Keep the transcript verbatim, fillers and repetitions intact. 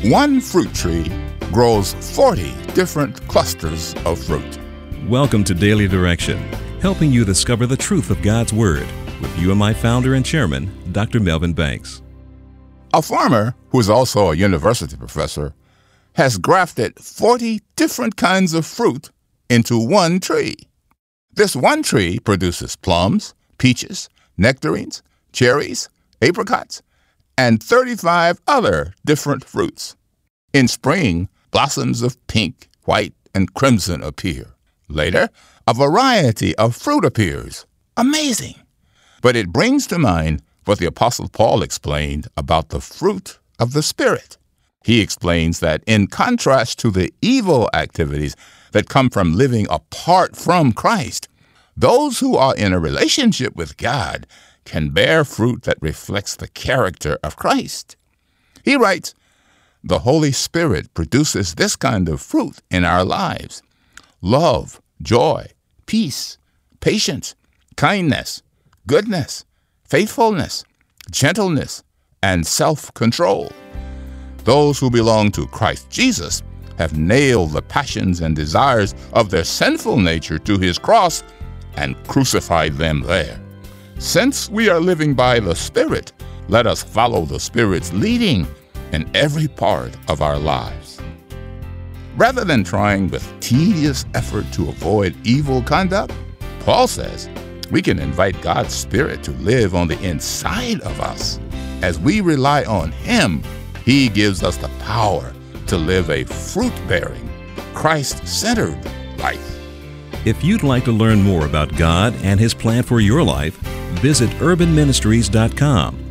One fruit tree grows forty different clusters of fruit. Welcome to Daily Direction, helping you discover the truth of God's Word with U M I founder and chairman, Doctor Melvin Banks. A farmer, who is also a university professor, has grafted forty different kinds of fruit into one tree. This one tree produces plums, peaches, nectarines, cherries, apricots, and thirty-five other different fruits. In spring, blossoms of pink, white, and crimson appear. Later, a variety of fruit appears. Amazing! But it brings to mind what the Apostle Paul explained about the fruit of the Spirit. He explains that in contrast to the evil activities that come from living apart from Christ, those who are in a relationship with God can bear fruit that reflects the character of Christ. He writes, "The Holy Spirit produces this kind of fruit in our lives: love, joy, peace, patience, kindness, goodness, faithfulness, gentleness, and self-control." Those who belong to Christ Jesus have nailed the passions and desires of their sinful nature to his cross and crucified them there. Since we are living by the Spirit, let us follow the Spirit's leading in every part of our lives. Rather than trying with tedious effort to avoid evil conduct, Paul says we can invite God's Spirit to live on the inside of us. As we rely on him, he gives us the power to live a fruit-bearing, Christ-centered life. If you'd like to learn more about God and his plan for your life, visit urban ministries dot com.